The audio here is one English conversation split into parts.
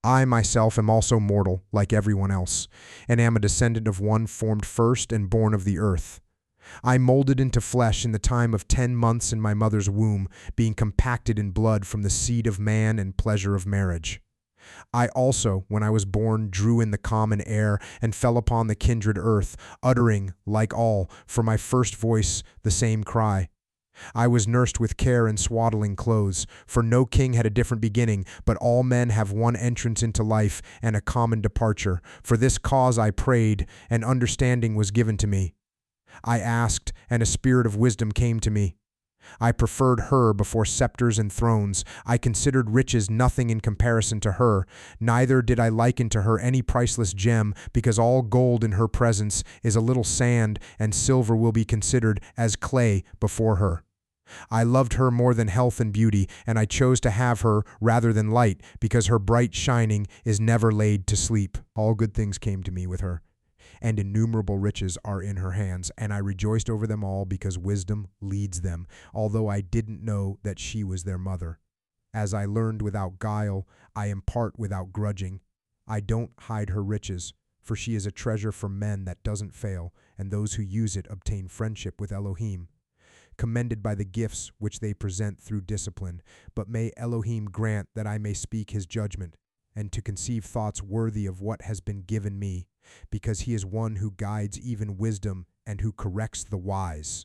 I myself am also mortal, like everyone else, and am a descendant of one formed first and born of the earth. I molded into flesh in the time of 10 months in my mother's womb, being compacted in blood from the seed of man and pleasure of marriage. I also, when I was born, drew in the common air and fell upon the kindred earth, uttering, like all, for my first voice the same cry. I was nursed with care in swaddling clothes, for no king had a different beginning, but all men have one entrance into life and a common departure. For this cause I prayed, and understanding was given to me. I asked, and a spirit of wisdom came to me. I preferred her before scepters and thrones. I considered riches nothing in comparison to her. Neither did I liken to her any priceless gem, because all gold in her presence is a little sand, and silver will be considered as clay before her. I loved her more than health and beauty, and I chose to have her rather than light, because her bright shining is never laid to sleep. All good things came to me with her, and innumerable riches are in her hands, and I rejoiced over them all because wisdom leads them, although I didn't know that she was their mother. As I learned without guile, I impart without grudging. I don't hide her riches, for she is a treasure for men that doesn't fail, and those who use it obtain friendship with Elohim, commended by the gifts which they present through discipline. But may Elohim grant that I may speak his judgment, and to conceive thoughts worthy of what has been given me, because he is one who guides even wisdom and who corrects the wise.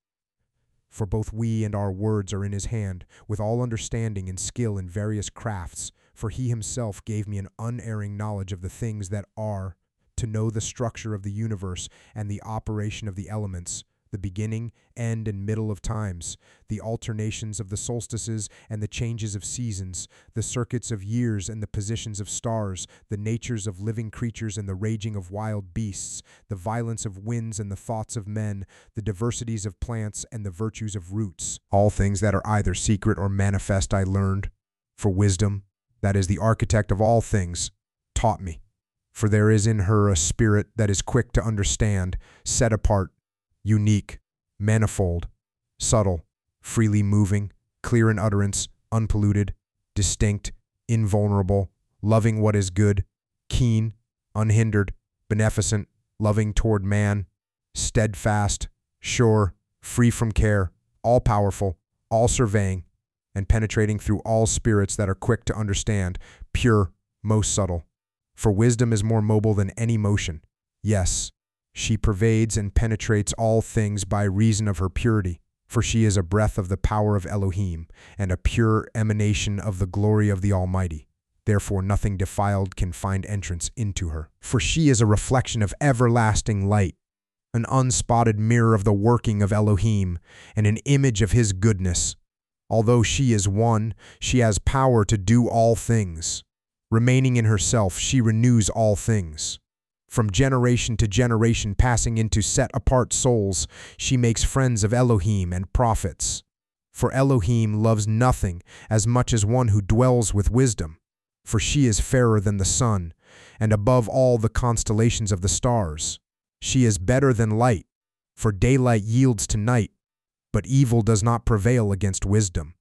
For both we and our words are in his hand, with all understanding and skill in various crafts, for he himself gave me an unerring knowledge of the things that are, to know the structure of the universe and the operation of the elements, the beginning, end, and middle of times, the alternations of the solstices and the changes of seasons, the circuits of years and the positions of stars, the natures of living creatures and the raging of wild beasts, the violence of winds and the thoughts of men, the diversities of plants and the virtues of roots. All things that are either secret or manifest I learned, for wisdom, that is the architect of all things, taught me. For there is in her a spirit that is quick to understand, set apart, unique, manifold, subtle, freely moving, clear in utterance, unpolluted, distinct, invulnerable, loving what is good, keen, unhindered, beneficent, loving toward man, steadfast, sure, free from care, all-powerful, all-surveying, and penetrating through all spirits that are quick to understand, pure, most subtle. For wisdom is more mobile than any motion. Yes, she pervades and penetrates all things by reason of her purity, for she is a breath of the power of Elohim, and a pure emanation of the glory of the Almighty. Therefore nothing defiled can find entrance into her. For she is a reflection of everlasting light, an unspotted mirror of the working of Elohim, and an image of his goodness. Although she is one, she has power to do all things. Remaining in herself, she renews all things. From generation to generation, passing into set-apart souls, she makes friends of Elohim and prophets. For Elohim loves nothing as much as one who dwells with wisdom. For she is fairer than the sun, and above all the constellations of the stars. She is better than light, for daylight yields to night, but evil does not prevail against wisdom.